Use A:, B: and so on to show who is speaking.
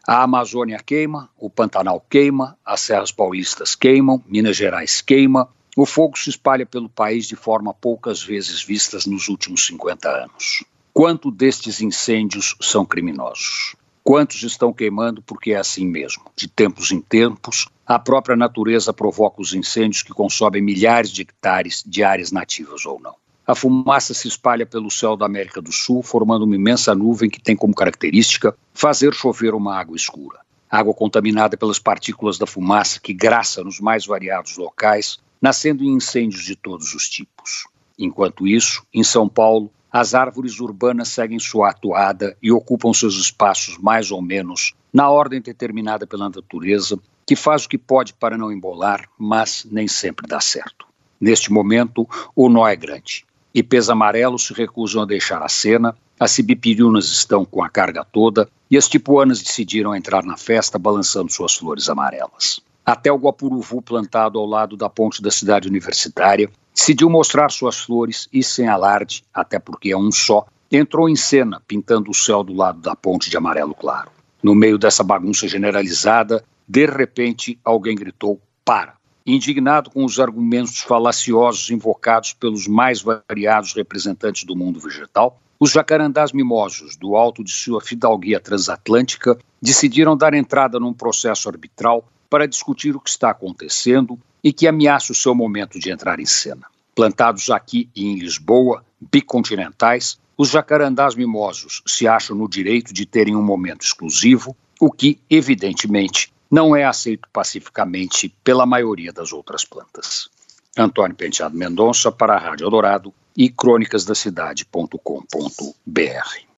A: A Amazônia queima, o Pantanal queima, as Serras Paulistas queimam, Minas Gerais queima. O fogo se espalha pelo país de forma poucas vezes vistas nos últimos 50 anos. Quanto destes incêndios são criminosos? Quantos estão queimando porque é assim mesmo? De tempos em tempos, a própria natureza provoca os incêndios que consomem milhares de hectares de áreas nativas ou não. A fumaça se espalha pelo céu da América do Sul, formando uma imensa nuvem que tem como característica fazer chover uma água escura. Água contaminada pelas partículas da fumaça que graça nos mais variados locais, nascendo em incêndios de todos os tipos. Enquanto isso, em São Paulo, as árvores urbanas seguem sua atuada e ocupam seus espaços mais ou menos na ordem determinada pela natureza, que faz o que pode para não embolar, mas nem sempre dá certo. Neste momento, o nó é grande. Ipês amarelos se recusam a deixar a cena, as sibipiriunas estão com a carga toda e as tipuanas decidiram entrar na festa balançando suas flores amarelas. Até o guapuruvu plantado ao lado da ponte da cidade universitária decidiu mostrar suas flores e, sem alarde, até porque é um só, entrou em cena pintando o céu do lado da ponte de amarelo claro. No meio dessa bagunça generalizada, de repente alguém gritou: "Para!" Indignado com os argumentos falaciosos invocados pelos mais variados representantes do mundo vegetal, os jacarandás mimosos, do alto de sua fidalguia transatlântica, decidiram dar entrada num processo arbitral para discutir o que está acontecendo e que ameaça o seu momento de entrar em cena. Plantados aqui e em Lisboa, bicontinentais, os jacarandás mimosos se acham no direito de terem um momento exclusivo, o que, evidentemente, não é aceito pacificamente pela maioria das outras plantas. Antônio Penteado Mendonça para a Rádio Eldorado e crônicasdacidade.com.br.